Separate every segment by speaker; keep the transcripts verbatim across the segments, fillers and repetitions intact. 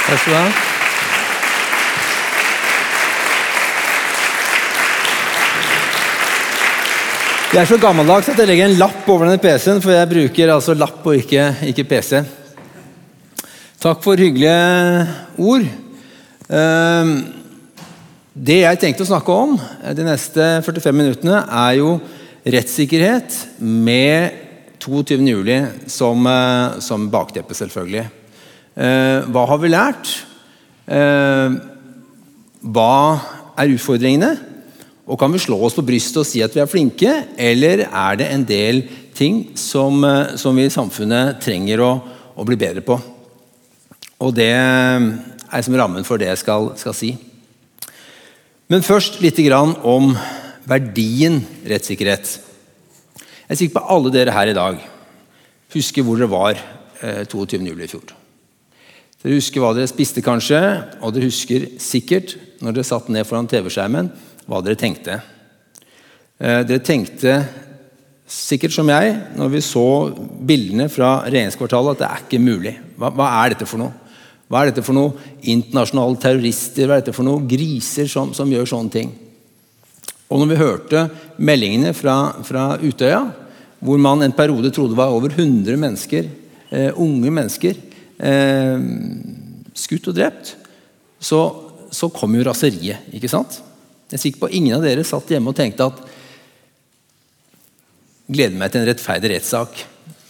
Speaker 1: Takk skal du ha. Jeg er så gammeldags at jeg legger en lapp over denne P C-en, for jeg bruker altså lapp og ikke, ikke P C. Takk for hyggelige ord. Det jeg tenkte å snakke om de neste førtifem minuttene er jo rettssikkerhet med toogtyvende juli som, som bakteppe selvfølgelig. Hva har vi lært? Hva er utfordringene? Og kan vi slå oss på brystet og si at vi er flinke, eller er det en del ting som, som vi i samfunnet trenger å, å bli bedre på? Og det er som rammen for det jeg skal, skal si. Men først litt grann om verdien rettssikkerhet. Jeg er sikker på alle dere her i dag husker hvor dere var eh, toogtyvende juli i fjor. Dere husker hva dere spiste kanskje, og dere husker sikkert når dere satt ned foran T V-skjermen hva dere tenkte. Eh, dere tenkte sikkert som jeg når vi så bildene fra regjeringskvartalet at det er ikke mulig. Hva, hva er dette for noe? Hva er dette for noe internasjonale terrorister? Hva er dette for noe griser som, som gjør sånne ting? Og når vi hørte meldingene fra, fra Utøya, hvor man en periode trodde var over hundre mennesker, eh, unge mennesker, eh, skutt og drept, så, så kom jo raseriet, ikke sant? Jeg er sikker på at ingen av dere satt hjemme og tenkte at gleder meg til en rettferdig rettssak.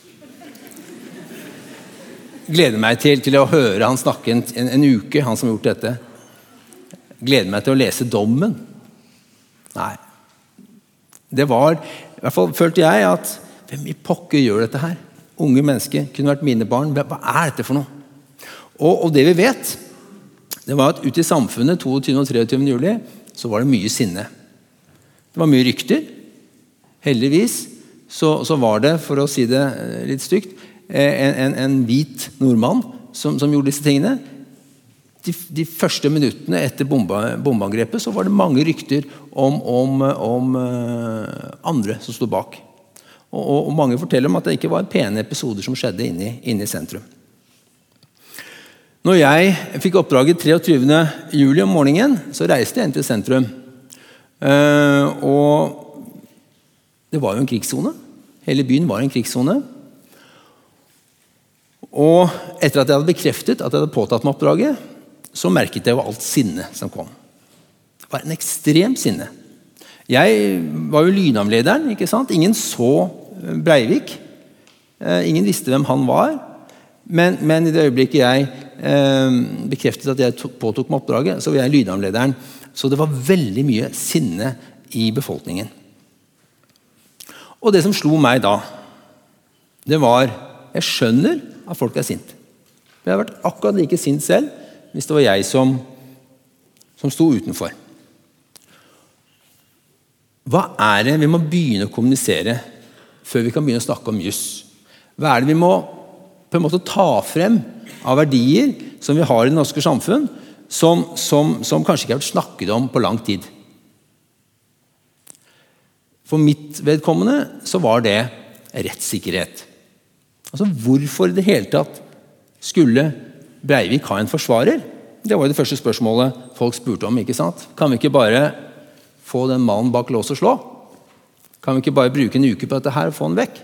Speaker 1: Gleder meg til, til å høre han snakke en, en, en uke, han som har gjort dette. Gleder meg til å lese dommen. Nei. Det var, i hvert fall følte jeg at, hvem i pokker gjør dette her? Unge mennesker, kunne vært mine barn. Hva er dette for noe? Og, og det vi vet, det var at ute i samfunnet, toogtyvende og treogtyvende juli, så var det mye sinne. Det var mye rykter. Heldigvis så, så var det, for å si det litt stygt, En, en, en hvit nordmann som, som gjorde disse tingene. De, de første minuttene etter bomba, bombeangrepet så var det mange rykter om, om, om uh, andre som stod bak. Og, og, og mange forteller om at det ikke var pene episoder som skjedde inne, inne i sentrum. Når jeg fikk oppdraget treogtyvende juli om morgenen, så reiste jeg inn til sentrum. Uh, og det var jo en krigszone. Hele byen var en krigszone. Og etter at jeg hadde bekreftet at jeg hadde påtatt meg oppdraget, så merket jeg jo alt sinne som kom. Det var en ekstrem sinne. Jeg var jo lynavlederen, ikke sant? Ingen så Breivik. Ingen visste hvem han var. Men, men i det øyeblikket jeg eh, bekreftet at jeg påtok meg oppdraget, så var jeg lynavlederen. Så det var veldig mye sinne i befolkningen. Og det som slo meg da, det var, jeg skjønner at folk er sint. Jeg har vært akkurat like sint selv hvis det var jeg som, som sto utenfor. Hva er det vi må begynne å kommunisere før vi kan begynne å snakke om juss? Hva er det vi må på en måte ta frem av verdier som vi har i det norske samfunn som, som, som kanskje ikke har vært snakket om på lang tid? For mitt vedkommende så var det rettssikkerhet. Altså, hvorfor i det hele tatt skulle Breivik ha en forsvarer? Det var jo det første spørsmålet folk spurte om, ikke sant? Kan vi ikke bare få den mannen bak lås og slå? Kan vi ikke bare bruke en uke på dette her og få den vekk?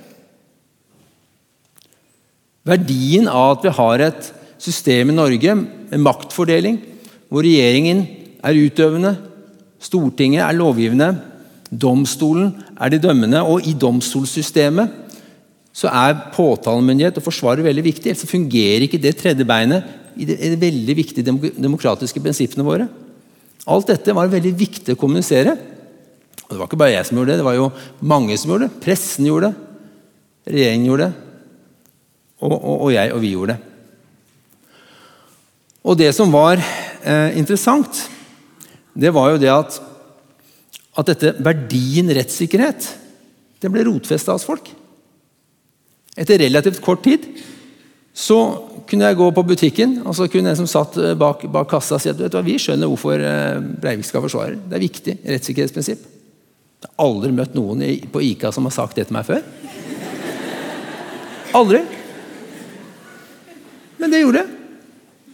Speaker 1: Verdien av at vi har et system i Norge, en maktfordeling, hvor regjeringen er utøvende, Stortinget er lovgivende, domstolen er de dømmende, og i domstolssystemet så er påtalemyndighet og forsvarer veldig viktig, ellers fungerer ikke det tredje beinet i de, i de veldig viktige demokratiske prinsippene våre. Alt dette var veldig viktig å kommunisere. Og det var ikke bare jeg som gjorde det, det var jo mange som gjorde det. Pressen gjorde det, regjeringen gjorde det, og, og, og jeg og vi gjorde det. Og det som var eh, interessant, det var jo det at, at dette verdien rettssikkerhet, det ble rotfestet hos folk. Etter relativt kort tid så kunne jeg gå på butikken, og så kunne jeg som satt bak, bak kassa si at vet du hva, vi skjønner hvorfor Breivik skal forsvare. Det er viktig, rettssikkerhetsprinsipp. Jeg har aldri møtt noen på ICA som har sagt det til meg før. Aldri. Men det gjorde det.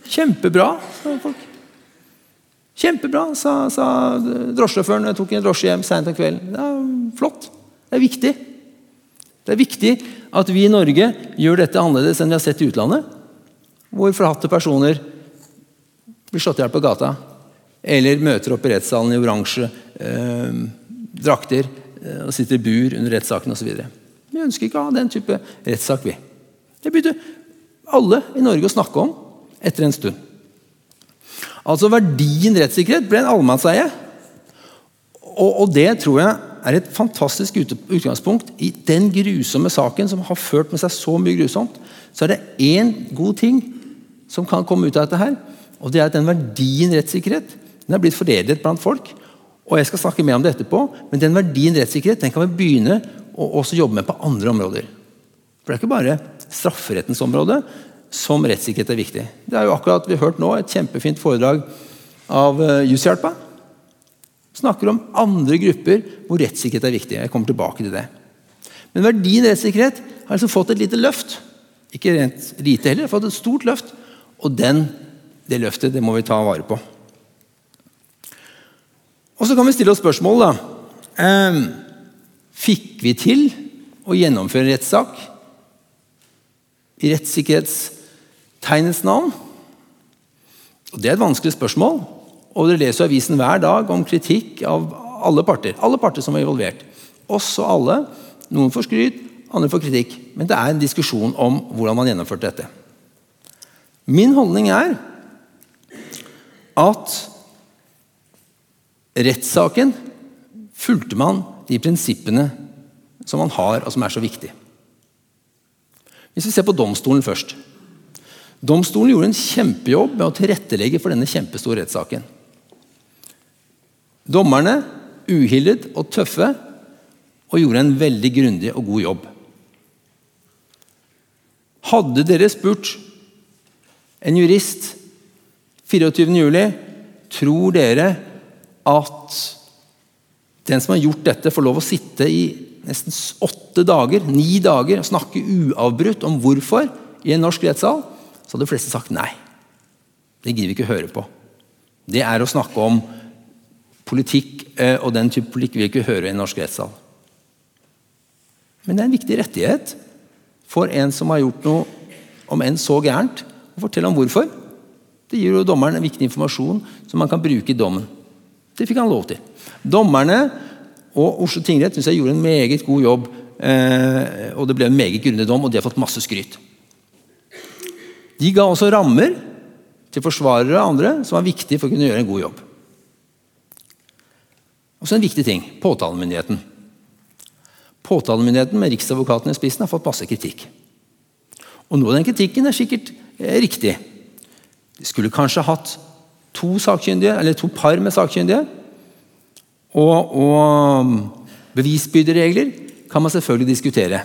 Speaker 1: Kjempebra, sa folk. Kjempebra, sa, sa drosjesjåføren. Jeg tok en drosje hjem sent om kvelden. Det er flott. Det er viktig. Det er viktig at vi i Norge gjør dette annerledes enn vi har sett i utlandet, hvor forhatte personer blir slått ihjel på gata, eller møter opp i rettssalen i oransje eh, drakter eh, og sitter i bur under rettssaken og så videre. Vi ønsker ikke å ha den type rettssak, vi. Det begynte alle i Norge å snakke om etter en stund. Altså verdien rettssikkerhet ble en allemannseie, og, og det tror jeg er et fantastisk utgangspunkt i den grusomme saken som har ført med seg så mye grusomt. Så er det en god ting som kan komme ut av dette her, og det er at den verdien rettssikkerhet den er blitt fordelet blant folk, og jeg skal snakke mer om det etterpå, men den verdien rettssikkerhet den kan vi begynne å også jobbe med på andre områder. For det er ikke bare strafferettens område som rettssikkerhet er viktig. Det er jo akkurat vi har hørt nå et kjempefint foredrag av Jusshjelpa. Snakker om andre grupper hvor rettssikkerhet er viktig. Jeg kommer tilbake til det. Men verdien rettssikkerhet har altså fått et lite løft. Ikke rent lite heller, fått et stort løft. Og den, det løftet det må vi ta vare på. Og så kan vi stille oss spørsmål da. Eh, fikk vi til å gjennomføre en rettssak i rettssikkerhetstegnets navn? Og det er et vanskelig spørsmål. Og dere leser avisen hver dag om kritikk av alle parter. Alle parter som er involvert. Også alle. Noen får skryt, andre får kritikk. Men det er en diskusjon om hvordan man gjennomførte dette. Min holdning er at rettssaken fulgte man de prinsippene som man har, og som er så viktige. Hvis vi ser på domstolen først. Domstolen gjorde en kjempejobb med å tilrettelegge for denne kjempestore rettssaken. Dommerne, uhildet og tøffe, og gjorde en veldig grundig og god jobb. Hadde dere spurt en jurist fireogtyvende juli, tror dere at den som har gjort dette får lov å sitte i nesten åtte dager, ni dager, og snakke uavbrutt om hvorfor i en norsk rettssal, så hadde de fleste sagt nei. Det gidder vi ikke høre på. Det er å snakke om politikk, og den type politikk vil vi ikke høre i en norsk rettssal. Men det er en viktig rettighet for en som har gjort noe, om enn så gærent, å fortelle om hvorfor. Det gir jo dommeren en viktig informasjon som man kan bruke i dommen. Det fikk han lov til. Dommerne og Oslo tingrett synes jeg gjorde en meget god jobb, eh, og det ble en meget grundig dom, og de har fått masse skryt. De ga også rammer til forsvarere og andre som var viktige for å kunne gjøre en god jobb. Og så en viktig ting, påtalemyndigheten. Påtalemyndigheten med riksadvokaten i spissen har fått masse kritikk. Og noe av den kritikken er sikkert eh, riktig. De skulle kanskje hatt to sakkyndige, eller to par med sakkyndige, og, og bevisbyrderegler kan man selvfølgelig diskutere.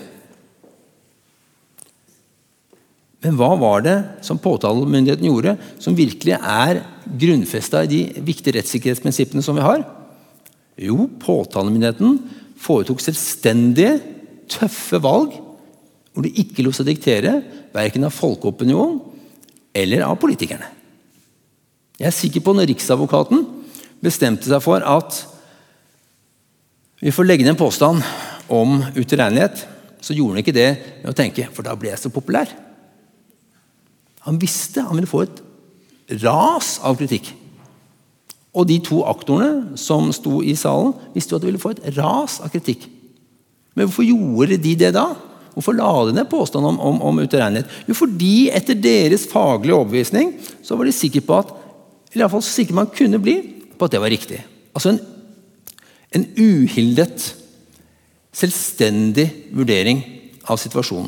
Speaker 1: Men hva var det som påtalemyndigheten gjorde, som virkelig er grunnfestet i de viktige rettssikkerhetsprinsippene som vi har? Jo, påtalemyndigheten foretok selvstendige, tøffe valg, hvor de ikke lot seg diktere, hverken av folkeopinion eller av politikerne. Jeg er sikker på når Riksadvokaten bestemte seg for at vi får legge ned en påstand om utilregnelighet, så gjorde han ikke det med å tenke, for da ble jeg så populær. Han visste han ville få et ras av kritikk. Og de to aktorene som sto i salen visste jo at de ville få et ras av kritikk. Men hvorfor gjorde de det da? Hvorfor la de ned påstand om, om, om utilregnelighet? Jo, fordi etter deres faglige overbevisning så var de sikre på at, eller i hvert fall så sikker man kunne bli, på at det var riktig. Altså en, en uhildet, selvstendig vurdering av situasjonen.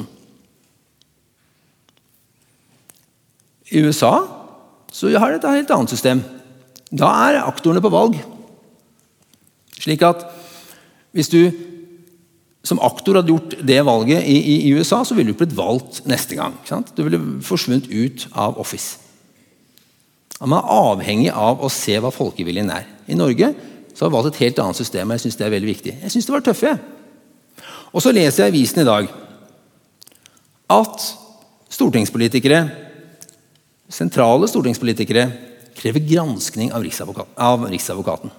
Speaker 1: I U S A så har det et helt annet system. Da er aktorene på valg. Slik at hvis du som aktor hadde gjort det valget i, i, i U S A, så ville du blitt valgt neste gang. Ikke sant? Du ville forsvunnet ut av office. Man er avhengig av å se hva folkeviljen er. I Norge så har vi valgt et helt annet system, og jeg synes det er veldig viktig. Jeg synes det var tøffe. Og så leser jeg i avisen i dag at stortingspolitikere sentrale stortingspolitikere krever granskning av, riksadvokat, av riksadvokaten.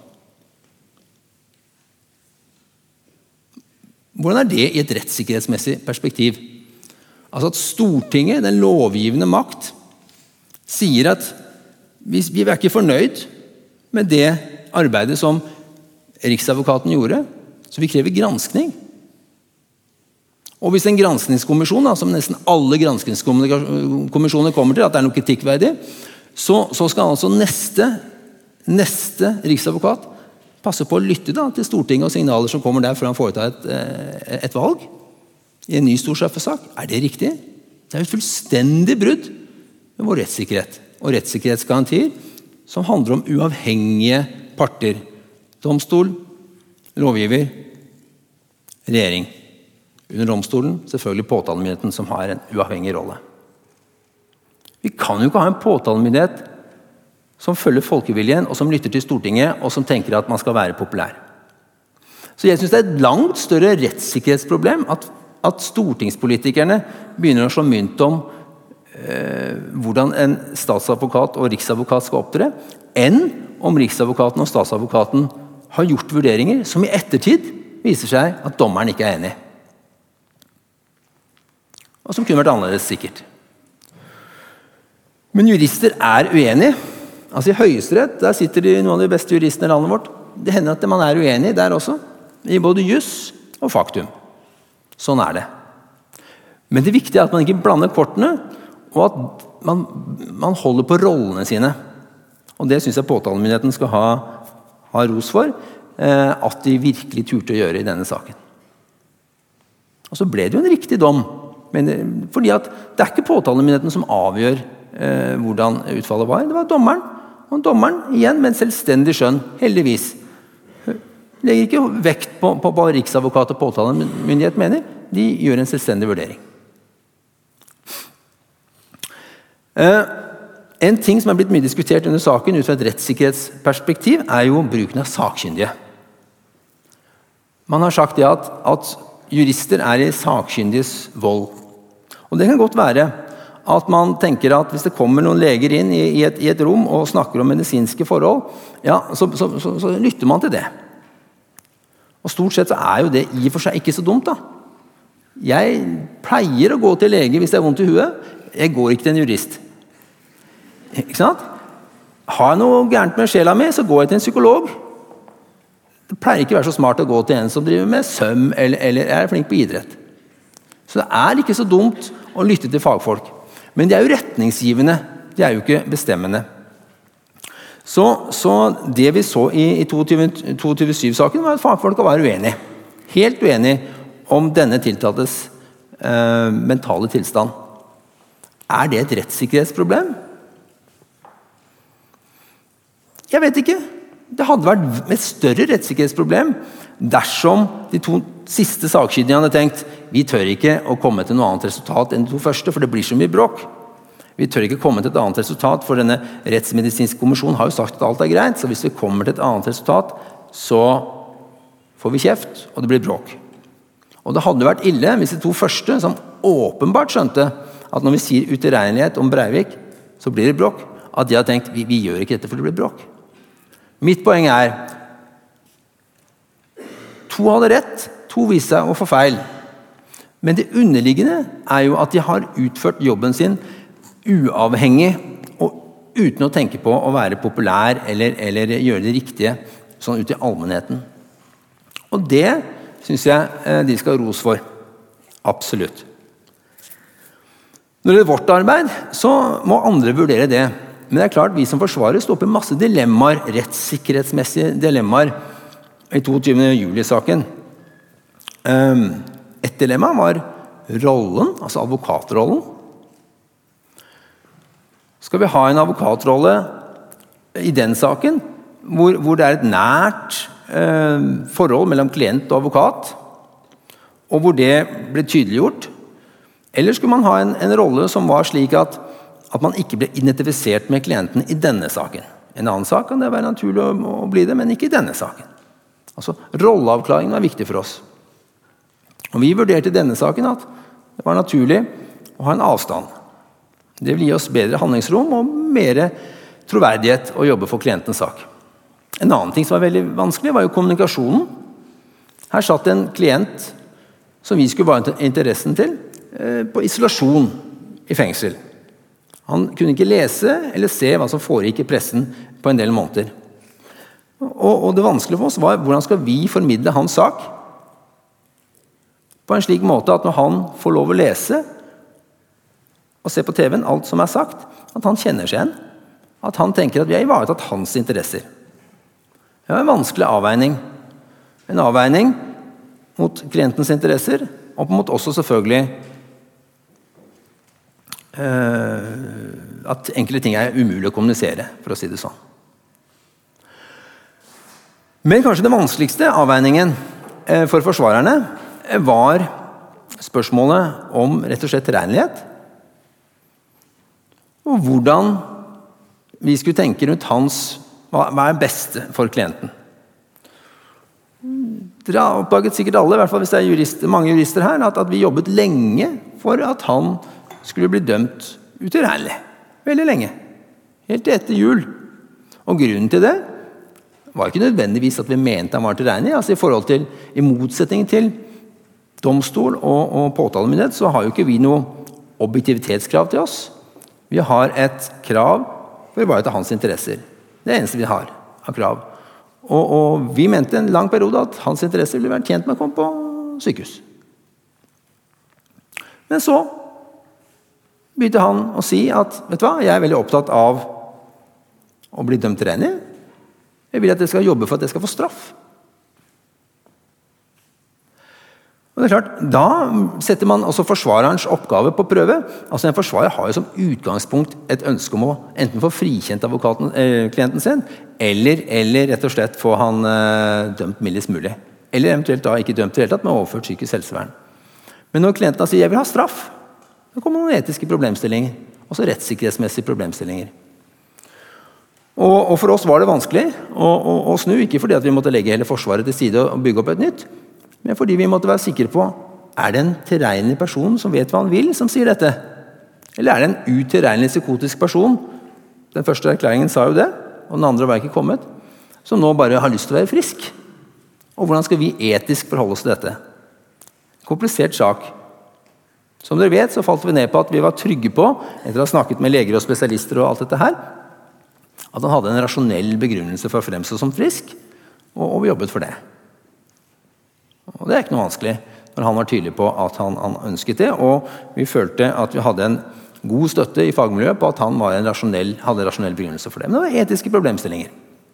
Speaker 1: Hvordan er det i et rettssikkerhetsmessig perspektiv? Altså at Stortinget, den lovgivende makt, sier at vi, vi er ikke fornøyd med det arbeidet som riksadvokaten gjorde, så vi krever granskning. Og hvis en granskningskommisjon, da, som nesten alle granskningskommisjoner kommer til, at det er noe kritikkverdig, så, så skal altså neste, neste riksadvokat passe på å lytte da, til Stortinget og signaler som kommer der før han foretar et, et valg i en ny storstraffesak. Er det riktig? Det er et fullstendig brudd med vår rettssikkerhet og rettssikkerhetsgarantier som handler om uavhengige parter. Domstol, lovgiver, regjering. Under domstolen selvfølgelig påtalemyndigheten som har en uavhengig rolle. Vi kan jo ikke ha en påtalemyndighet som følger folkeviljen, og som lytter til Stortinget, og som tenker at man skal være populær. Så jeg synes det er et langt større rettssikkerhetsproblem at, at stortingspolitikerne begynner å slå mynt om eh, hvordan en statsadvokat og riksadvokat skal opptre, enn om riksadvokaten og statsadvokaten har gjort vurderinger som i ettertid viser seg at dommeren ikke er enig. Og som kunne vært annerledes sikkert. Men jurister er uenige. Altså I Høyesterett, der sitter de noen av de beste juristene i landet vårt. Det hender at man er uenig der også, i både jus og faktum. Sånn er det. Men det viktige er at man ikke blander kortene, og at man, man holder på rollene sine. Og det synes jeg påtalemyndigheten skal ha, ha ros for, eh, at de virkelig turte å gjøre i denne saken. Og så ble det jo en riktig dom, men, fordi at det er ikke påtalemyndigheten som avgjør eh, hvordan utfallet var. Det var dommeren. Og dommeren, igjen med en selvstendig skjønn, heldigvis, legger ikke vekt på, på hva riksadvokat og påtalemyndighet mener. De gjør en selvstendig vurdering. Eh, en ting som er blitt mye diskutert under saken ut fra et rettssikkerhetsperspektiv, er jo bruken av sakkyndige. Man har sagt det at, at jurister er i sakkyndiges vold. Og det kan godt være at man tenker at hvis det kommer noen leger inn i, i, et, i et rom og snakker om medisinske forhold, ja, så, så, så, så lytter man til det. Og stort sett så er jo det i og for seg ikke så dumt da. Jeg pleier å gå til lege hvis det er vondt i huet. Jeg går ikke til en jurist. Ikke sant? Har jeg noe gærent med sjela mi, så går jeg til en psykolog. Det pleier ikke å være så smart å gå til en som driver med søm eller, eller er flink på idrett. Så det er ikke så dumt å lytte til fagfolk. Men de er jo retningsgivende, de er jo ikke bestemmende. Så, så det vi så i, i tjueto syv-saken var at fagfolk var uenige. Helt uenige om denne tiltaltes eh, mentale tilstand. Er det et rettssikkerhetsproblem? Jeg vet ikke. Det hadde vært et større rettssikkerhetsproblem dersom de to siste sakkyndige hadde tenkt vi tør ikke å komme til noe annet resultat enn de to første, for det blir så mye bråk. Vi tør ikke komme til et annet resultat, for denne rettsmedisinske kommisjonen har jo sagt at alt er greit, så hvis vi kommer til et annet resultat, så får vi kjeft, og det blir bråk. Og det hadde vært ille hvis de to første, som åpenbart skjønte at når vi sier utilregnelighet om Breivik, så blir det bråk, at de har tenkt vi, vi gjør ikke dette for det blir bråk. Mitt poeng er to hadde rett, to viste seg å få feil. Men det underliggende er jo at de har utført jobben sin uavhengig og uten å tenke på å være populær eller, eller gjøre det riktige sånn ut i allmennheten. Og det synes jeg de skal ha ros for. Absolutt. Når det er vårt arbeid, så må andre vurdere det. Men det er klart, vi som forsvarer står oppe i masse dilemmaer, rettssikkerhetsmessige dilemmaer i tjueto juli-saken. Et dilemma var rollen, altså advokatrollen. Skal vi ha en advokatrolle i den saken, hvor, hvor det er et nært eh, forhold mellom klient og advokat, og hvor det ble tydeliggjort? Eller skulle man ha en, en rolle som var slik at, at man ikke ble identifisert med klienten i denne saken? En annen sak kan det være naturlig å, å bli det, men ikke i denne saken. Altså, rolleavklaringen var viktig for oss. Og vi vurderte i denne saken at det var naturlig å ha en avstand. Det vil gi oss bedre handlingsrom og mer troverdighet å jobbe for klientens sak. En annen ting som var veldig vanskelig var jo kommunikasjonen. Her satt en klient som vi skulle være interessen til, på isolasjon i fengsel. Han kunne ikke lese eller se hva som foregikk i pressen på en del måneder. Og, og det vanskelige for oss var hvordan skal vi formidle hans sak på en slik måte at når han får lov å lese og se på T V-en alt som er sagt, at han kjenner seg igjen, at han tenker at vi har ivaretatt hans interesser. Det var en vanskelig avveining. En avveining mot klientens interesser, og mot også selvfølgelig eh, at enkelte ting er umulig å kommunisere, for å si det sånn. Men kanskje det vanskeligste avveiningen eh, for forsvarerne eh, var spørsmålet om rett og slett tilregnelighet, og hvordan vi skulle tenke rundt hans, hva er beste for klienten. Dere har oppdaget sikkert alle, i hvert fall hvis det er jurister, mange jurister her, at, at vi jobbet lenge for at han skulle bli dømt utilregnelig. Veldig lenge. Helt etter jul. Og grunnen til det var ikke nødvendigvis at vi mente han var tilregnelig. Altså i forhold til, i motsetning til domstol og, og påtalemyndighet, så har jo ikke vi noe objektivitetskrav til oss. Vi har et krav for å ivareta hans interesser. Det er det eneste vi har av krav. Og, og vi mente en lang periode at hans interesser ville vært tjent med å komme på sykehus. Men så begynte han å si at, vet du hva, jeg er veldig opptatt av å bli dømt tilregnelig. Jeg vil at jeg skal jobbe for at jeg skal få straff. Og det er klart, da setter man også forsvarerens oppgave på prøve. Altså en forsvarer har jo som utgangspunkt et ønske om å enten få frikjent advokaten, eh, klienten sin, eller, eller rett og slett få han eh, dømt mildest mulig. Eller eventuelt da ikke dømt i det hele tatt, men overført psykisk helsevern. Men når klienten sier jeg vil ha straff, da kommer noen etiske problemstillinger, også rettssikkerhetsmessige problemstillinger. Og, og for oss var det vanskelig å, å, å snu, ikke fordi at vi måtte legge hele forsvaret til side og bygge opp et nytt, men fordi vi måtte være sikre på, er det en tilregnelig person som vet hva han vil, som sier dette? Eller er det en utilregnelig psykotisk person? Den første erklæringen sa jo det, og den andre var ikke kommet, som nå bare har lyst til å være frisk. Og hvordan skal vi etisk forholde oss til dette? Komplisert sak. Som dere vet, så falt vi ned på at vi var trygge på, etter å ha snakket med leger og spesialister og alt dette her, at han hadde en rasjonell begrunnelse for å fremstå som frisk, og, og vi jobbet for det. Og det er ikke noe vanskelig når han var tydelig på at han, han ønsket det, og vi følte at vi hadde en god støtte i fagmiljøet på at han var en rasjonell, hadde en rasjonell begrunnelse for det. Men det var etiske problemstillinger.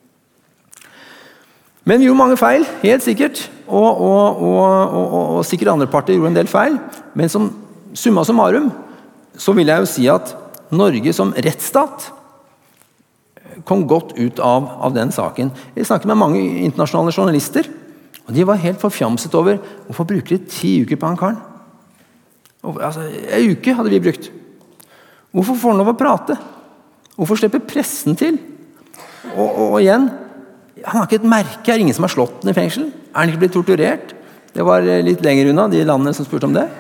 Speaker 1: Men vi gjorde mange feil, helt sikkert, og, og, og, og, og, og sikkert andre parter gjorde en del feil, men som summa summarum, så vil jeg jo si at Norge som rettsstat kom godt ut av, av den saken. Jeg snakket med mange internasjonale journalister, og de var helt forfjamset over hvorfor bruker de ti uker på han karen? Og, altså, en uke hadde vi brukt. Hvorfor får han lov å prate? Hvorfor slipper pressen til? Og, og, og igjen, han har ikke et merke, er ingen som har slått den i fengsel? Er han ikke blitt torturert? Det var litt lenger unna, de landene som spurte om det.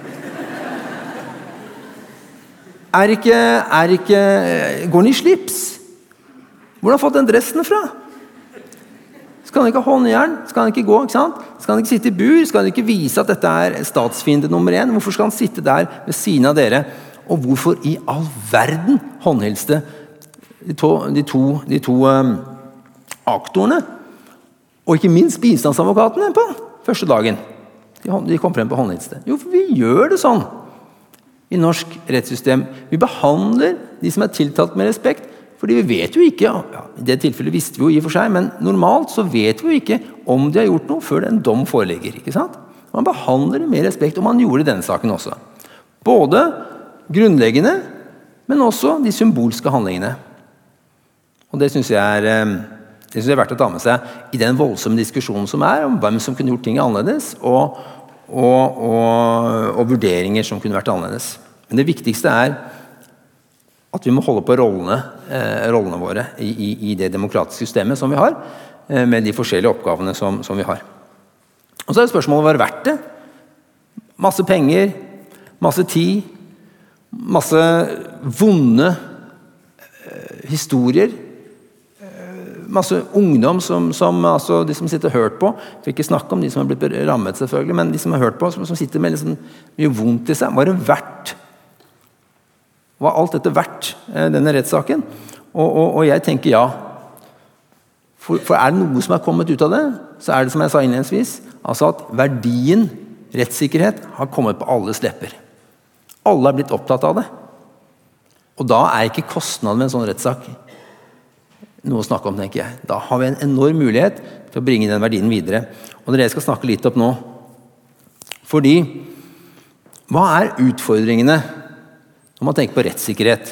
Speaker 1: Er ikke, er ikke, går han i slips? Hvor har han fått den dressen fra? Skal han ikke ha håndjern? Skal han ikke gå? Ikke sant? Skal han ikke sitte i bur? Skal han ikke vise at dette er statsfiende nummer én? Hvorfor skal han sitte der ved siden av dere? Og hvorfor i all verden håndhilste de to, de to, de to um, aktorene? Og ikke minst bistandsadvokatene på første dagen. De, de kom frem på håndhilste. Jo, for vi gjør det sånn i norsk rettssystem. Vi behandler de som er tiltalt med respekt, fordi vi vet jo ikke, ja, i det tilfellet visste vi jo i og for seg, men normalt så vet vi jo ikke om de har gjort noe før en dom foreligger, ikke sant? Man behandler det med respekt, og man gjorde i denne saken også. Både grunnleggende, men også de symbolske handlingene. Og det synes jeg er, det synes jeg er verdt å ta med seg i den voldsomme diskusjonen som er, om hvem som kunne gjort ting annerledes, og, og, og, og vurderinger som kunne vært annerledes. Men det viktigste er at vi må holde på rollene, eh, rollene våre i, i, i det demokratiske systemet som vi har, eh, med de forskjellige oppgavene som, som vi har. Og så er spørsmålet, var det verdt det? Masse penger, masse tid, masse vonde eh, historier, masse ungdom som, som altså de som sitter og hørt på, for ikke snakke om de som har blitt rammet selvfølgelig, men de som har hørt på, som, som sitter med liksom mye vondt i seg, var det verdt? Var alt dette verdt, denne rettssaken? Og, og, og jeg tenker ja. For, for er det noe som er kommet ut av det, så er det som jeg sa innledningsvis, altså at verdien, rettssikkerhet, har kommet på alles lepper. Alle har blitt opptatt av det. Og da er ikke kostnaden med en sånn rettssak noe å snakke om, tenker jeg. Da har vi en enorm mulighet til å bringe den verdien videre. Og det er det jeg skal snakke litt opp nå. Fordi, hva er utfordringene når man tenker på rettssikkerhet?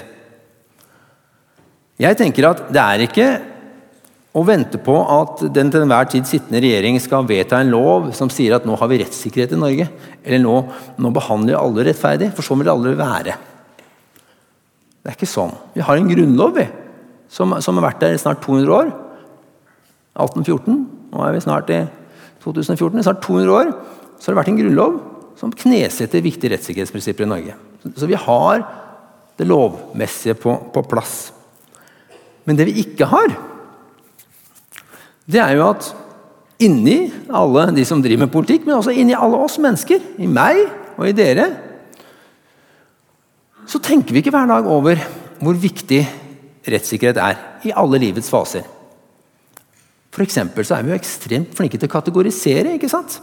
Speaker 1: Jeg tenker at det er ikke å vente på at den til enhver tid sittende regjering skal vedta en lov som sier at nå har vi rettssikkerhet i Norge, eller nå, nå behandler alle rettferdig, for så vil det aldri være. Det er ikke sånn. Vi har en grunnlov, vi, som, som har vært der i snart to hundre år. atten fjorten, nå er vi snart i to tusen og fjorten, i snart to hundre år, så har det vært en grunnlov som knesetter viktige rettssikkerhetsprinsipper i Norge. Så, så vi har det lovmessige på, på plass. Men det vi ikke har, det er jo at inni alle de som driver med politikk, men også inni alle oss mennesker, i meg og i dere, så tenker vi ikke hver dag over hvor viktig rettssikkerhet er i alle livets faser. For eksempel så er vi jo ekstremt flinke til å kategorisere, ikke sant?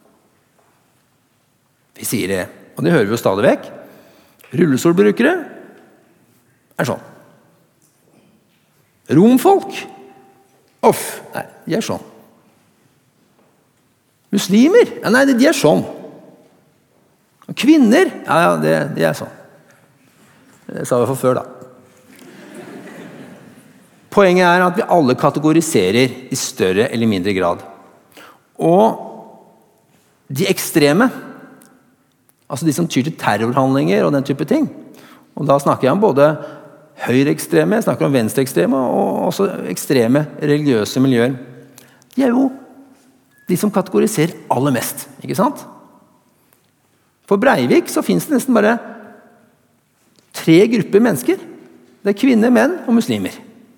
Speaker 1: Vi sier det, og det hører vi jo stadig vekk. Rullestolbrukere er sånn. Romfolk, off, nei, de er sånn. Muslimer, ja, nei, de er sånn. Og kvinner, ja, ja, det, de er sånn. Det sa vi for før, da. Poenget er at vi alle kategoriserer i større eller mindre grad. Og de ekstreme, altså de som tyr til terrorhandlinger og den type ting, og da snakker jeg om både høyreekstreme, jeg snakker om venstreekstreme og også ekstreme religiøse miljøer. De er jo de som kategoriserer aller mest, ikke sant? For Breivik så finnes det nesten bare tre grupper mennesker. Det er kvinner, menn og muslimer.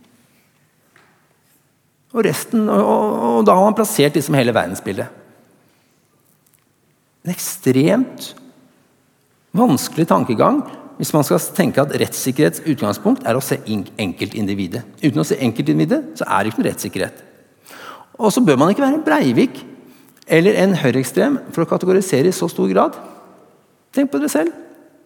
Speaker 1: Og resten, og, og, og da har man plassert liksom hele verdensbildet. En ekstremt vanskelig tankegang hvis man skal tenke at rettssikkerhets utgangspunkt er å se enkeltindividet. Uten å se enkeltindividet, så er det ikke noe rettssikkerhet. Og så bør man ikke være en Breivik eller en høyreekstrem for å kategorisere i så stor grad. Tenk på dere selv.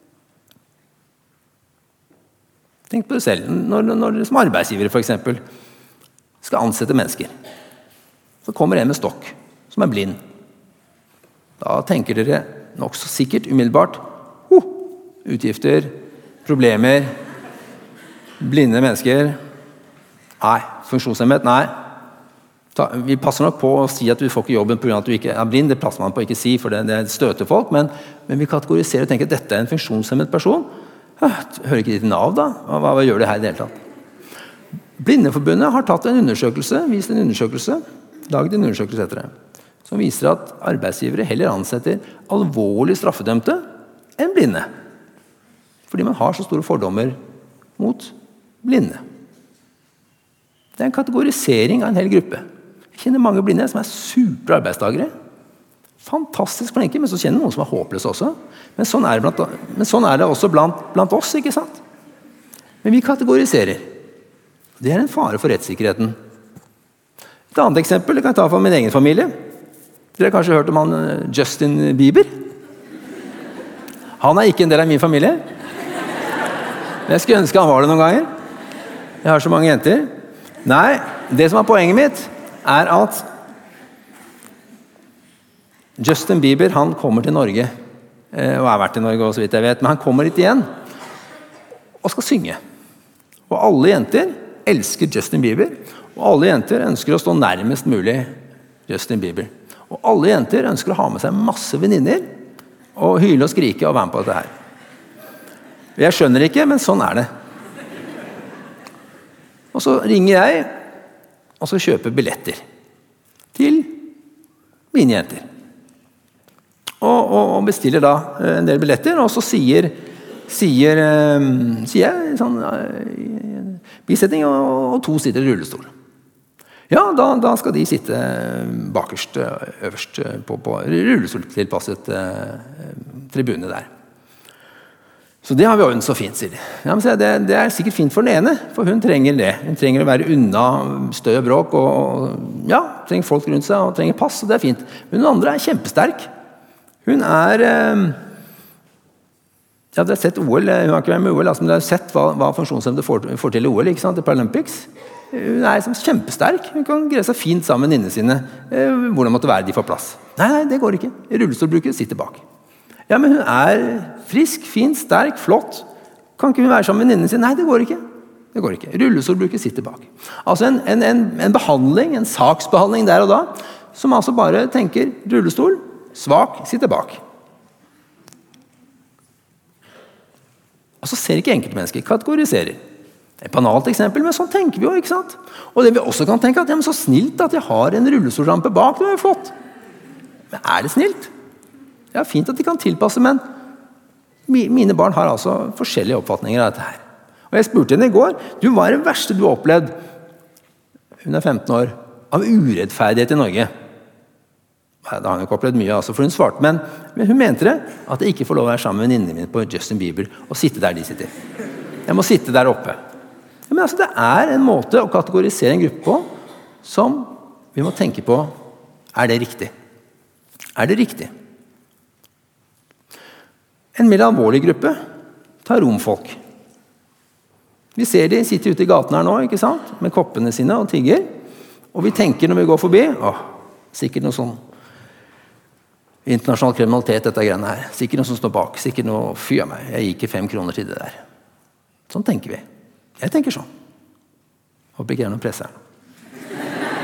Speaker 1: Tenk på dere selv. Når, når dere som arbeidsgivere, for eksempel, skal ansette mennesker. Så kommer en med stokk, som er blind. Da tenker dere nok så sikkert, umiddelbart, oh, utgifter, problemer, blinde mennesker, nei, funksjonshemmet, nei. Ta, vi passer nok på å si at du får ikke jobben på grunn av at du ikke er blind, det passer man på å ikke si, for det, det støter folk, men, men vi kategoriserer og tenker at dette er en funksjonshemmet person. Hører ikke de til Nav da? Hva, hva gjør det her i det hele tatt? Blindeforbundet har tatt en undersøkelse, vist en undersøkelse, laget en undersøkelse etter det, som viser at arbeidsgivere heller ansetter alvorlig straffedømte enn blinde. Fordi man har så store fordommer mot blinde. Det er en kategorisering av en hel gruppe. Jeg kjenner mange blinde som er super arbeidstagere. Fantastisk flinke, men så kjenner noen som er håpløse også. Men sånn er det, blant, men sånn er det også blant, blant oss, ikke sant? Men vi kategoriserer. Det er en fare for rettssikkerheten. Et annet eksempel det kan jeg ta fra min egen familie. Dere har kanskje hørt om han Justin Bieber? Han er ikke en del av min familie. Jeg skulle ønske han var det noen ganger. Jeg har så mange jenter. Nei, det som er poenget mitt er at Justin Bieber, han kommer til Norge, og har vært i Norge også, så vidt jeg vet, men han kommer hit igjen og skal synge. Og alle jenter elsker Justin Bieber, og alle jenter ønsker å stå nærmest mulig Justin Bieber. Og alle jenter ønsker å ha med seg masse venninner og hyle og skrike og være med på dette her. Jeg skjønner ikke, men sånn er det. Og så ringer jeg, og så kjøper billetter til mine jenter. Og, og, og bestiller da en del billetter, og så sier, sier, sier jeg sånn, bisetning, og, og to sitter i rullestol. Ja, da, da skal de sitte bakerst, øverst på, på rullestoltilpasset eh, tribune der. Så det har vi ordnet så fint, sier de. Ja, men det, det er sikkert fint for den ene, for hun trenger det. Hun trenger å være unna støy og bråk, og ja, trenger folk rundt seg, og trenger pass, og det er fint. Men den andre er kjempesterk. Hun er... Eh, ja, dere har sett O L, hun har ikke vært med O L, altså, men dere har sett hva, hva funksjonshemmede får, får til i O L, ikke sant, i Paralympics. Hun er liksom kjempesterk, hun kan greie seg fint sammen med venninnene sine. Eh, hvordan måtte være de får plass? Nei, nei, det går ikke. Rullestolbruker sitter bak. Ja, men hun er frisk, fin, sterk, flott. Kan ikke hun være sammen med venninnene sine? Nei, det går ikke. Det går ikke. Rullestolbruker sitter bak. Altså en, en, en, en behandling, en saksbehandling der og da, som altså bare tenker rullestol, svak, sitter bak. Altså ser ikke enkeltmennesker, kategoriserer. Det er et banalt eksempel, men sånn tenker vi jo, ikke sant? Og det vi også kan tenke at, ja, men så snilt at jeg har en rullestolrampe bak, det var jo flott. Men er det snilt? Ja, fint at de kan tilpasse, men mine barn har altså forskjellige oppfatninger av dette her. Og jeg spurte henne i går, du, hva er det verste du har opplevd, hun er femten år, av urettferdighet i Norge? Da har hun ikke opplevd mye, altså, for hun svarte, men, men hun mente det, at jeg ikke får lov å være sammen med venninnene mine på Justin Bieber, og sitte der de sitter. Jeg må sitte der oppe. Ja, men altså, det er en måte å kategorisere en gruppe på, som vi må tenke på, er det riktig? Er det riktig? En mer alvorlig gruppe tar romfolk. Vi ser de sitter ute i gaten her nå, ikke sant? Med koppene sine og tigger, og vi tenker når vi går forbi, åh, sikkert noe sånn internasjonal kriminalitet, dette greiene her. Sikkert noe som står bak, sikkert noe, fy av meg, jeg gir ikke fem kroner til det der. Sånn tenker vi. Jeg tenker sånn. Håper ikke det er noen presse her.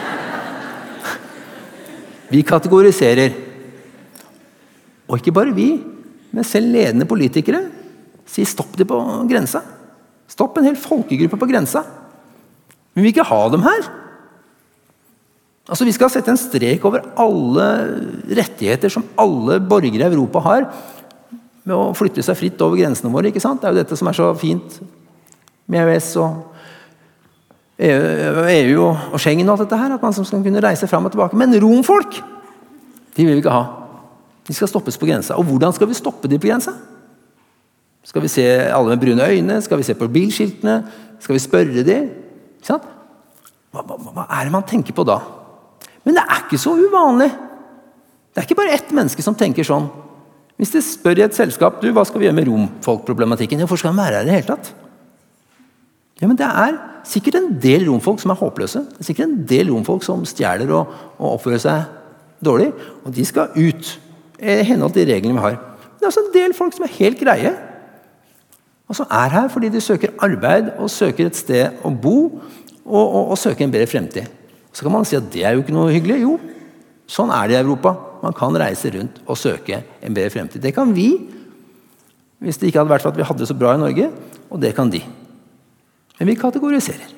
Speaker 1: Vi kategoriserer. Og ikke bare vi, men selv ledende politikere sier stopp det på grensa. Stopp en hel folkegruppe på grensa. Men vi vil ikke ha dem her. Altså, vi skal sette en strek over alle rettigheter som alle borgere i Europa har med å flytte seg fritt over grensene våre, ikke sant? Det er jo dette som er så fint med E U S og E U og Schengen og alt dette her, at man skal kunne reise frem og tilbake. Men romfolk, de vil vi ikke ha. De skal stoppes på grensa. Og hvordan skal vi stoppe de på grensa? Skal vi se alle med brune øyne? Skal vi se på bilskiltene? Skal vi spørre de? Ikke sant? Hva, hva, hva er det man tenker på da? Men det er ikke så uvanlig. Det er ikke bare ett menneske som tenker sånn. Hvis de spør i et selskap, du, hva skal vi gjøre med romfolkproblematikken? Hvorfor skal de være her i det hele tatt? Ja, men det er sikkert en del romfolk som er håpløse. Det er sikkert en del romfolk som stjeler og, og oppfører seg dårlig. Og de skal ut, i henhold til reglene vi har. Men det er også en del folk som er helt greie. Og som er her fordi de søker arbeid og søker et sted å bo og, og, og søker en bedre fremtid. Så kan man si at det er jo ikke noe hyggelig. Jo, sånn er det i Europa. Man kan reise rundt og søke en bedre fremtid. Det kan vi, hvis det ikke hadde vært for at vi hadde det så bra i Norge, og det kan de. Men vi kategoriserer.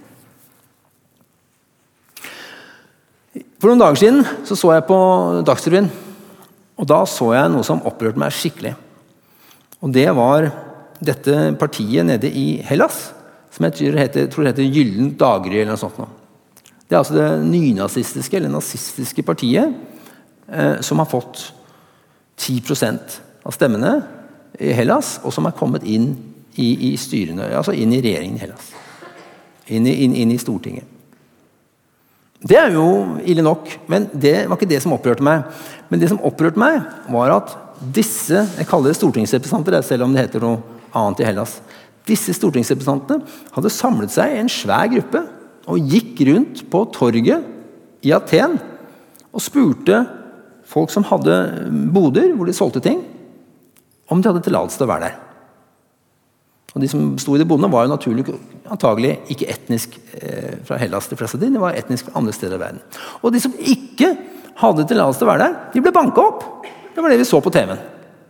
Speaker 1: For noen dager siden så, så jeg på Dagsrevyen, og da så jeg noe som opprørte meg skikkelig. Og det var dette partiet nede i Hellas, som jeg tror heter, tror det heter Gyllent Daggry eller noe sånt nå. Det er altså det nynazistiske eller nazistiske partiet eh, som har fått ti prosent av stemmene i Hellas, og som er kommet inn i, i styrene, altså inn i regjeringen i Hellas. Inn i, inn, inn i Stortinget. Det er jo ille nok, men det var ikke det som opprørte meg. Men det som opprørte meg var at disse, jeg kaller det stortingsrepresentanter, selv om det heter noe annet i Hellas, disse stortingsrepresentantene hadde samlet seg i en svær gruppe og gikk rundt på torget i Aten og spurte folk som hadde boder hvor de solgte ting, om de hadde tillatelse til å være der. Og de som stod i de bodene var jo naturlig antagelig ikke etnisk eh, fra Hellas, de fleste av de, de var etnisk fra andre steder i verden. Og de som ikke hadde tillatelse til å være der, de ble banket opp. Det var det vi så på T V-en.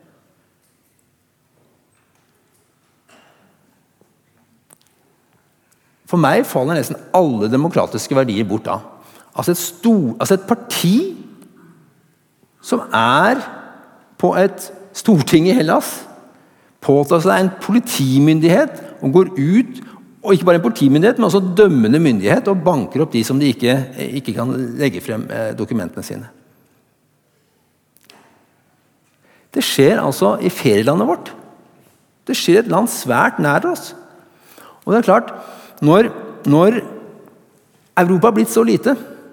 Speaker 1: For meg faller nesten alle demokratiske verdier bort da. Altså et, stor, altså et parti som er på et storting i Hellas, påtar seg en politimyndighet og går ut, og ikke bare en politimyndighet, men også dømmende myndighet, og banker opp de som de ikke, ikke kan legge frem dokumentene sine. Det skjer altså i ferielandet vårt. Det skjer i et land svært nær oss. Og det er klart, når, når Europa har blitt så lite,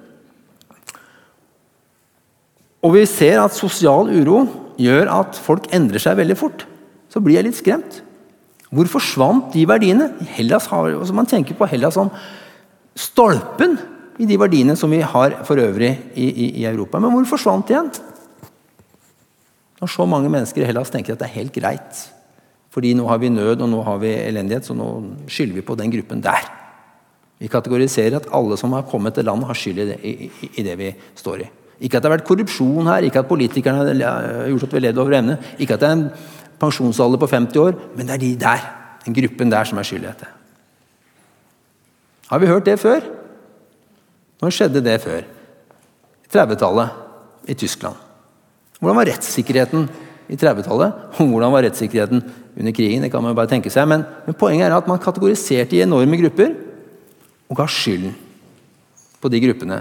Speaker 1: og vi ser at sosial uro gjør at folk endrer seg veldig fort, så blir jeg litt skremt. Hvor forsvant de verdiene? Hellas har, altså man tenker på Hellas som stolpen i de verdiene som vi har for øvrig i, i, i Europa. Men hvor forsvant de igjen? Når så mange mennesker i Hellas tenker at det er helt greit, fordi nå har vi nød og nå har vi elendighet, så nå skylder vi på den gruppen der. Vi kategoriserer at alle som har kommet til landet har skyld i det, i, i, i det vi står i. Ikke at det har vært korrupsjon her, ikke at politikerne har gjort at vi levde over evne, ikke at det er en pensjonsalder på femti år, men det er de der, den gruppen der som er skyldig i dette. Har vi hørt det før? Når skjedde det før? I trettitallet i Tyskland. Hvordan var rettssikkerheten i trettitallet? Hvordan var rettssikkerheten under krigen? Det kan man bare tenke seg, men, men poenget er at man kategoriserte i enorme grupper og ga skylden på de gruppene.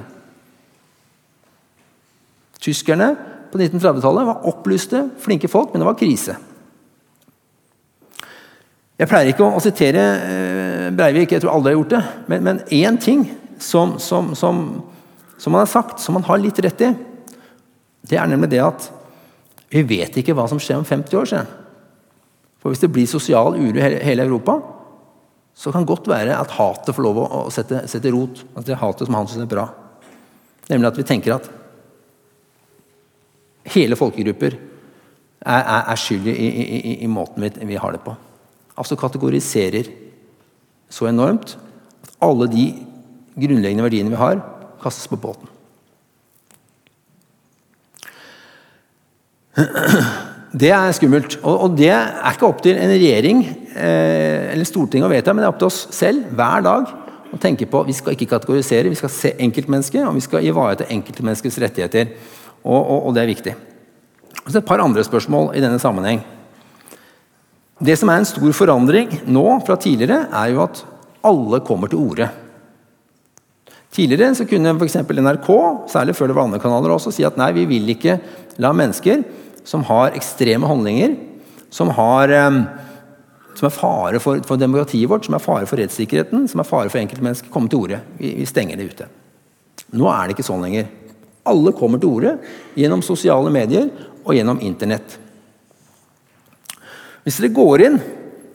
Speaker 1: Tyskerne på nitten trettitallet var opplyste, flinke folk, men det var krise. Jeg pleier ikke å, å sitere eh, Breivik, jeg tror aldri har gjort det, men, men en ting som, som, som, som man har sagt, som man har litt rett i, det er nemlig det at vi vet ikke hva som skjer om femti år siden. For hvis det blir sosial uro i hele, hele Europa, så kan det godt være at hatet får lov å, å sette, sette rot, at det er hatet som han synes er bra. Nemlig at vi tenker at hele folkegrupper er, er, er skyldige i, i, i, i måten vi, vi har det på. Altså kategoriserer så enormt at alle de grunnleggende verdiene vi har, kastes på båten. Det er skummelt, og, og det er ikke opp til en regjering eh, eller Stortinget å vedta, men det er opp til oss selv hver dag å tenke på, vi skal ikke kategorisere, vi skal se enkeltmennesket, og vi skal ivareta enkeltmenneskets rettigheter. Og, og, og det er viktig. Og så et par andre spørsmål i denne sammenheng. Det som er en stor forandring nå fra tidligere, er jo at alle kommer til orde. Tidligere så kunne for eksempel N R K, særlig før det var andre kanaler også, si at nei, vi vil ikke la mennesker som har ekstreme holdninger, som, har, som er fare for, for demokratiet vårt, som er fare for rettssikkerheten, som er fare for enkeltmennesker, komme til orde. Vi, vi stenger det ute. Nå er det ikke sånn lenger. Alle kommer til orde gjennom sosiale medier og gjennom internett. Hvis dere går inn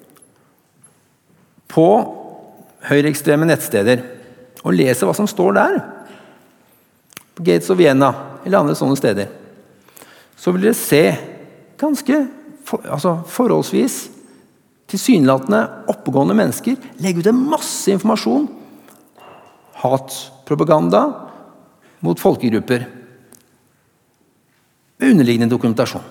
Speaker 1: på høyreekstreme nettsteder og leser hva som står der, på Gates of Vienna eller andre sånne steder, så vil dere se ganske for, altså forholdsvis tilsynelatende oppegående mennesker legge ut en masse informasjon, hatpropaganda, mot folkegrupper med underliggende dokumentasjon.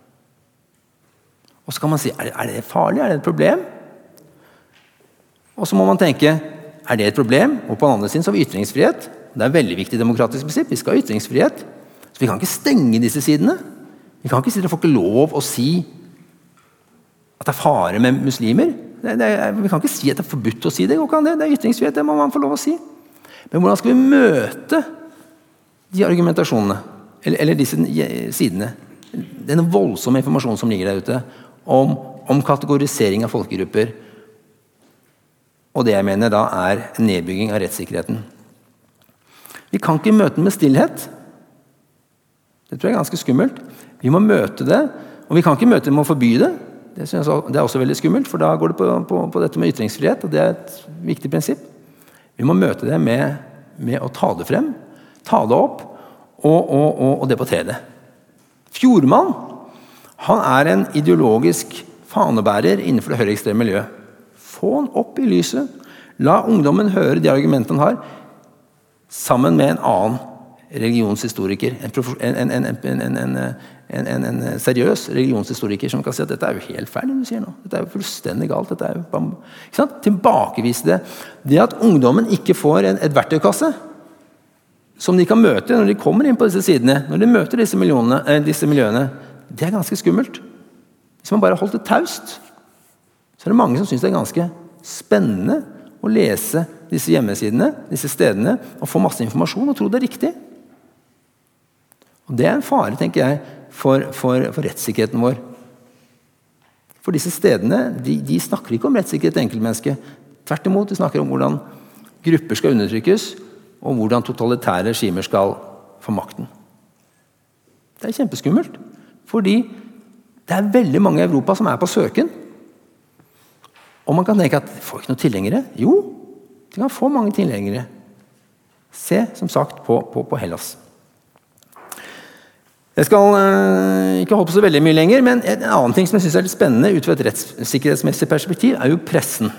Speaker 1: Og så kan man si, er det, er det farlig? Er det et problem? Og så må man tenke, er det et problem? Og på den andre siden så har vi ytringsfrihet. Det er et veldig viktig demokratisk prinsipp. Vi skal ha ytringsfrihet. Så vi kan ikke stenge disse sidene. Vi kan ikke si at det får ikke lov å si at det er fare med muslimer. Det, det er, vi kan ikke si at det er forbudt å si det. Det, det er ytringsfrihet, det må man få lov å si. Men hvordan skal vi møte de argumentasjonene, eller, eller disse sidene, denne voldsomme informasjonen som ligger der ute, om, om kategorisering av folkegrupper, og det jeg mener da er nedbygging av rettssikkerheten. Vi kan ikke møte den med stillhet. Det tror jeg er ganske skummelt. Vi må møte det, og vi kan ikke møte det med å forby det. Det, synes jeg, det er også veldig skummelt, for da går det på, på, på dette med ytringsfrihet, og det er et viktig prinsipp. Vi må møte det med, med å ta det frem, ta det opp og, og, og, og debattere det. Fjordmann, han er en ideologisk fanebærer innenfor det høyreekstreme miljøet. Få han opp i lyset. La ungdommen høre de argumentene han har, sammen med en annen religionshistoriker, en, en, en, en, en, en, en, en seriøs religionshistoriker som kan si at dette er jo helt feil det du sier nå. Dette er jo fullstendig galt. Dette er jo bam. Ikke sant? Tilbakevise det. Det at ungdommen ikke får en, et verktøykasse som de kan møte når de kommer inn på disse sidene, når de møter disse, eh, disse miljøene, det er ganske skummelt. Hvis man bare holdt det taust, så er det mange som synes det er ganske spennende å lese disse hjemmesidene, disse stedene, og få masse informasjon og tro det er riktig. Og det er en fare, tenker jeg, for, for, for rettssikkerheten vår. For disse stedene, de, de snakker ikke om rettssikkerhet til enkeltmennesket. Tvert imot, de snakker om hvordan grupper skal undertrykkes, og hvordan totalitære regimer skal få makten. Det er kjempeskummelt, fordi det er veldig mange i Europa som er på søken. Og man kan tenke at får ikke noen tilhengere? Jo, de kan få mange tilhengere. Se, som sagt, på, på, på Hellas. Jeg skal øh, ikke holde på så veldig mye lenger, men en annen ting som jeg synes er litt spennende ut fra et rettssikkerhetsmessig perspektiv, er jo pressen.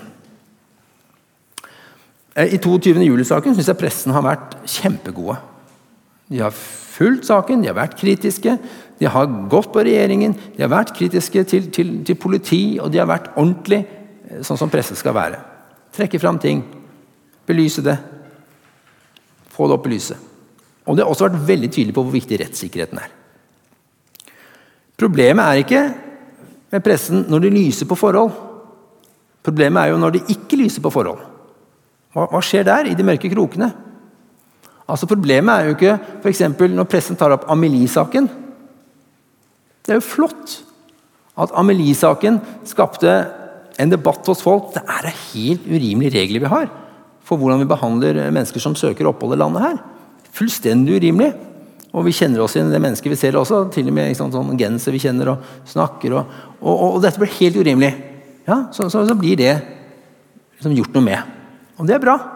Speaker 1: I toogtyvende juli-saken synes jeg pressen har vært kjempegode. De har fulgt saken, de har vært kritiske, de har gått på regjeringen, de har vært kritiske til, til, til politi, og de har vært ordentlig sånn som presse skal være. Trekke fram ting, belyse det, få det opp i lyset. Og det har også vært veldig tydelig på hvor viktig rettssikkerheten er. Problemet er ikke med pressen når de lyser på forhold. Problemet er jo når de ikke lyser på forhold. Hva, hva skjer der i de mørke krokene? Altså Problemet er jo ikke for eksempel når pressen tar opp Amelie-saken. Det er jo flott at Amelie-saken skapte en debatt hos folk. Det er det helt urimelige regler vi har for hvordan vi behandler mennesker som søker opphold i landet her. Fullstendig urimelig. Og vi kjenner oss inn i det mennesket vi ser også, til og med liksom, sånn genser vi kjenner og snakker, og, og, og, og dette blir helt urimelig. Ja, så, så, så blir det liksom, gjort noe med. Og det er bra.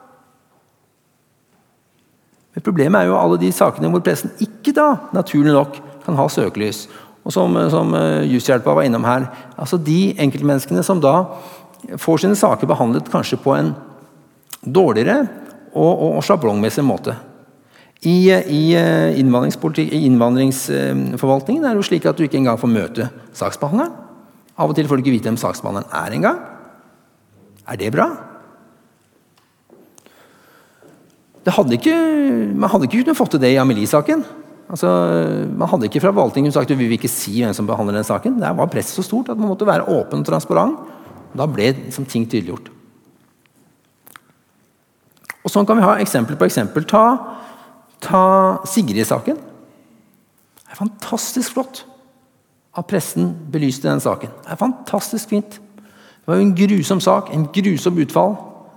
Speaker 1: Men problemet er jo alle de sakene hvor pressen ikke da, naturlig nok, kan ha søkelys. Og som, som Jushjelpa var innom her, altså de enkeltmenneskene som da får sine saker behandlet kanskje på en dårligere og, og, og sjablongmessig måte. I, i, i innvandringsforvaltningen er det jo slik at du ikke engang får møte saksbehandleren. Av og til får du ikke vite hvem saksbehandleren er engang. Er det bra? Det hadde ikke, man hadde ikke kunnet fått til det i Amelie-saken. Altså, man hadde ikke fra valgtingen sagt at vi vil ikke si hvem som behandler den saken. Der var presset så stort at man måtte være åpen og transparent. Da ble liksom, ting tydeliggjort. Og sånn kan vi ha eksempel på eksempel. Ta, ta Sigrid-saken. Det er fantastisk flott at pressen belyste den saken. Det er fantastisk fint. Det var jo en grusom sak, en grusom utfall.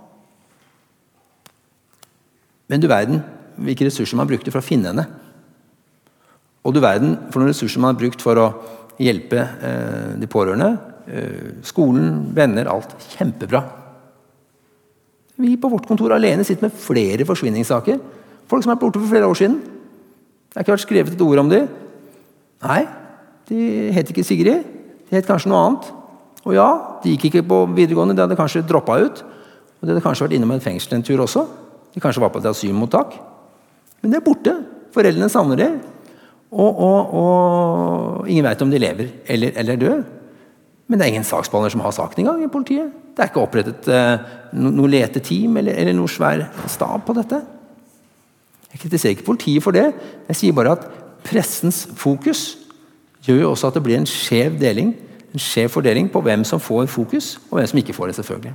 Speaker 1: Men du verden, hvilke ressurser man brukte for å finne henne. Og du verden, for noen ressurser man har brukt for å hjelpe eh, de pårørende, eh, skolen, venner, alt. Kjempebra. Vi på vårt kontor alene sitter med flere forsvinningssaker. Folk som er borte for flere år siden. Det har ikke vært skrevet et ord om dem. Nei, de het ikke Sigrid. De het kanskje noe annet. Og ja, de gikk ikke på videregående, de hadde kanskje droppet ut. Og de hadde kanskje vært innom en fengsel en tur også. De kanskje var på et asylmottak. Men det er borte. Foreldrene savner det. Og, og, og ingen vet om de lever eller, eller dør. Men det er ingen saksbehandler som har saken i gang i politiet. Det er ikke opprettet eh, no, noe leteteam eller, eller noe svær stab på dette. Jeg kritiserer ikke politiet for det. Jeg sier bare at pressens fokus gjør jo også at det blir en skjev deling, en skjev fordeling på hvem som får fokus, og hvem som ikke får det, selvfølgelig.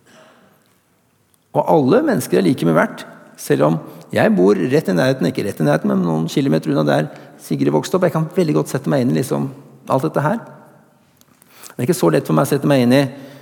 Speaker 1: Og alle mennesker er like mye verdt, selv om jeg bor rett i nærheten, ikke rett i nærheten, men noen kilometer unna der Sigrid vokste opp. Jeg kan veldig godt sette meg inn i liksom, alt dette her. Det er ikke så lett for meg å sette meg inn i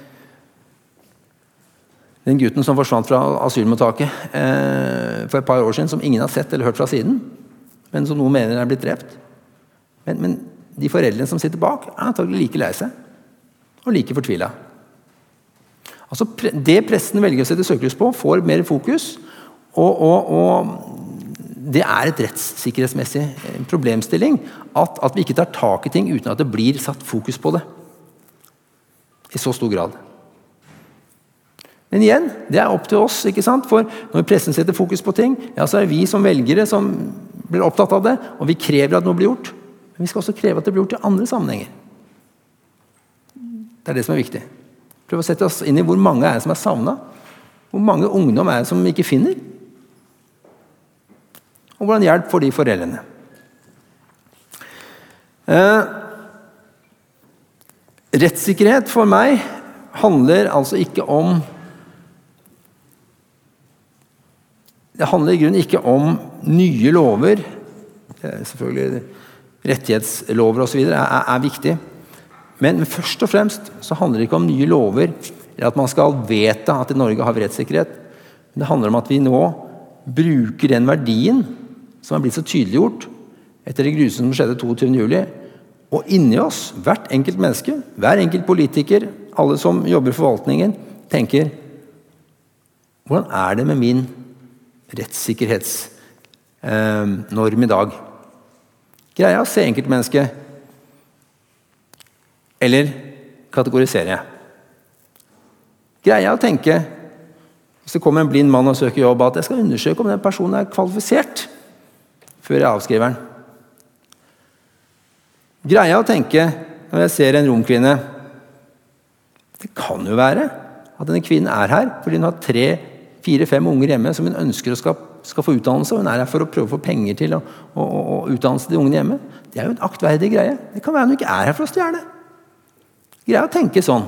Speaker 1: den gutten som forsvant fra asylmottaket eh, for et par år siden, som ingen har sett eller hørt fra siden, men som noen mener er blitt drept. Men, men de foreldrene som sitter bak, er antagelig like lei seg, og like fortvilet. Altså, det pressen velger å sette søkelys på, får mer fokus, og, og, og det er et rettssikkerhetsmessig problemstilling at, at vi ikke tar tak i ting uten at det blir satt fokus på det. I så stor grad. Men igjen, det er opp til oss, ikke sant? For når pressen setter fokus på ting, ja, så er vi som velgere som blir opptatt av det, og vi krever at noe blir gjort. Men vi skal også kreve at det blir gjort i andre sammenhenger. Det er det som er viktig. Prøv å sette oss inn i hvor mange er det som er savnet. Hvor mange ungdom er det som vi ikke finner. Og hvordan hjelp får de foreldrene. Eh, rettssikkerhet for meg handler altså ikke om Det handler i grunnen ikke om nye lover. Selvfølgelig rettighetslover og så videre er, er viktig. Men først og fremst så handler det ikke om nye lover, eller at man skal vedta at i Norge har vi rettssikkerhet. Det handler om at vi nå bruker den verdien som er blitt så tydeliggjort etter det grusomme som skjedde toogtyvende juli, og inni oss, hvert enkelt menneske, hver enkelt politiker, alle som jobber i forvaltningen, tenker, hvordan er det med min rettssikkerhetsnorm i dag? Greier jeg å se enkeltmennesket? Eller kategoriserer jeg? Greier jeg å tenke, hvis det kommer en blind mann og søker jobb, at jeg skal undersøke om den personen er kvalifisert før jeg avskriver den? Greier jeg å tenke, når jeg ser en romkvinne, det kan jo være at denne kvinnen er her fordi hun har tre fire, fem unger hjemme som hun ønsker å skal, skal få utdannelse, og hun er her for å prøve å få penger til å, å, å, å utdannelse de ungene hjemme. Det er jo en aktverdig greie. Det kan være hun ikke er her for å stjele. Greier å tenke sånn.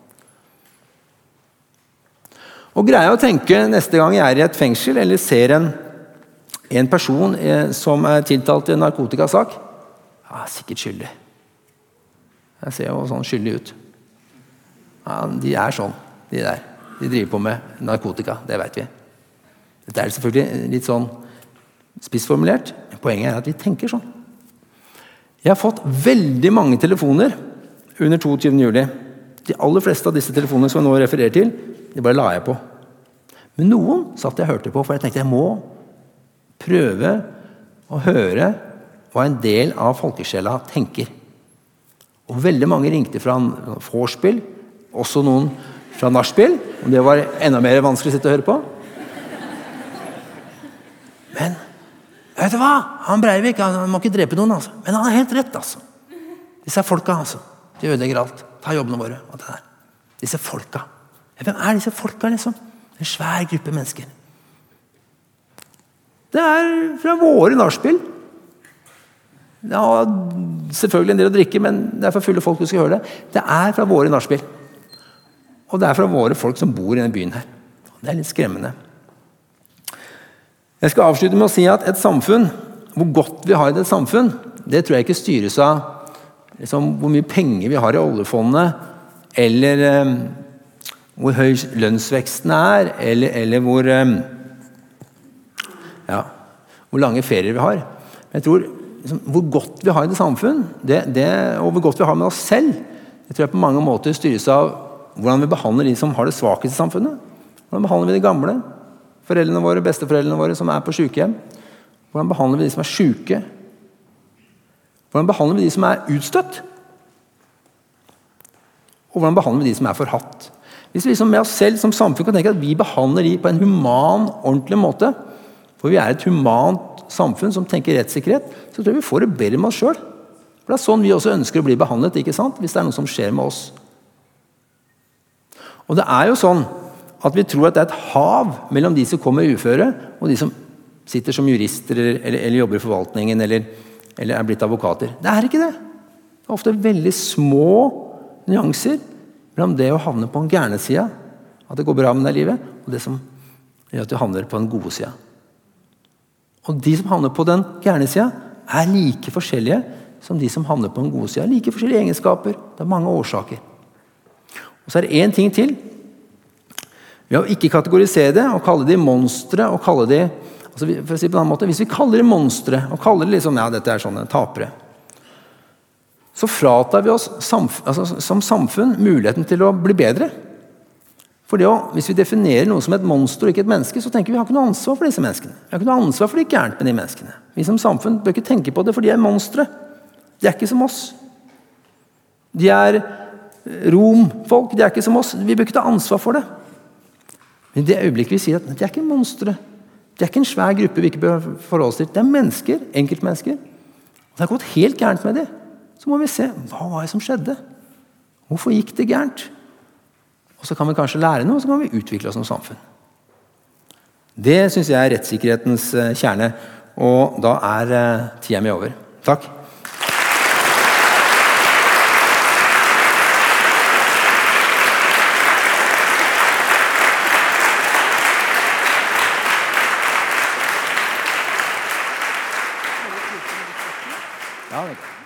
Speaker 1: Og greier å tenke neste gang jeg er i et fengsel, eller ser en, en person eh, som er tiltalt i en narkotikasak, ja, sikkert skyldig. Jeg ser jo sånn skyldig ut. Ja, de er sånn, de der. De driver på med narkotika, det vet vi. Dette er selvfølgelig litt sånn spissformulert. Poenget er at vi tenker sånn. Jeg har fått veldig mange telefoner under toogtyvende juli. De aller fleste av disse telefonene som jeg nå refererer til, de bare la jeg på. Men noen satt jeg og hørte på, for jeg tenkte jeg må prøve å høre hva en del av folkesjela tenker. Og veldig mange ringte fra vorspiel, også noen fra nachspiel, og det var enda mer vanskelig å sitte og høre på. Men, vet du hva? Han Breivik, han må ikke drepe noen, altså. Men han har helt rett, altså. Disse folka, altså. De ødelegger alt. Ta jobbene våre. Og det der. Disse folka. Hvem er disse folka, liksom? En svær gruppe mennesker. Det er fra våre nachspiel. Det har selvfølgelig en del å drikke, men det er for fulle folk du skal høre det. Det er fra våre nachspiel. Og det er fra våre folk som bor i denne byen her. Det er litt skremmende. Jeg skal avslutte med å si at et samfunn, hvor godt vi har i det samfunn, det tror jeg ikke styres av liksom, hvor mye penger vi har i oljefondet, eller um, hvor høy lønnsveksten er, eller, eller hvor, um, ja, hvor lange ferier vi har. Men jeg tror liksom, hvor godt vi har i det samfunn, det, det, og hvor godt vi har med oss selv, det tror jeg på mange måter styres av hvordan vi behandler de som har det svakeste i samfunnet. Hvordan behandler vi de gamle? Foreldrene våre, besteforeldrene våre som er på sykehjem. Hvordan behandler vi de som er syke? Hvordan behandler vi de som er utstøtt? Og hvordan behandler vi de som er forhatt? Hvis vi liksom med oss selv som samfunn kan tenke at vi behandler de på en human, ordentlig måte, for vi er et humant samfunn som tenker rettssikkerhet, så tror jeg vi får det bedre med oss selv. For det er sånn vi også ønsker å bli behandlet, ikke sant? Hvis det er noe som skjer med oss. Og det er jo sånn at vi tror at det er et hav mellom de som kommer uføre og de som sitter som jurister eller, eller, eller jobber i forvaltningen eller, eller er blitt advokater. Det er ikke det. Det er ofte veldig små nyanser mellom det å havne på en gærne sida, at det går bra med det livet, og det som gjør at du havner på den gode sida. Og de som havner på den gærne sida er like forskjellige som de som havner på den gode sida. Like forskjellige egenskaper. Det er mange årsaker. Og så er det en ting til. Ved å ikke kategorisere det og kalle de monstre og kalle de, altså for å si på en annen måte, hvis vi kaller de monstre og kaller de liksom, ja, dette er sånne tapere, så fratar vi oss samf- altså, som samfunn muligheten til å bli bedre. For det å, hvis vi definerer noe som et monster og ikke et menneske, så tenker vi vi har ikke noe ansvar for disse menneskene. Vi har ikke noe ansvar for de gærent med de menneskene. Vi som samfunn bør ikke tenke på det, for de er monstre. De er ikke som oss. De er romfolk, de er ikke som oss. Vi bør ikke ta ansvar for det. Men i det øyeblikket vi sier at de er ikke monstre, de er ikke en svær gruppe vi ikke bør forholde oss til. Det er mennesker, enkeltmennesker. Og det har gått helt gærent med det. Så må vi se, hva var det som skjedde? Hvorfor gikk det gærent? Og så kan vi kanskje lære noe, og så kan vi utvikle oss som samfunn. Det synes jeg er rettssikkerhetens kjerne, og da er tida mi over. Takk. Ja, det er.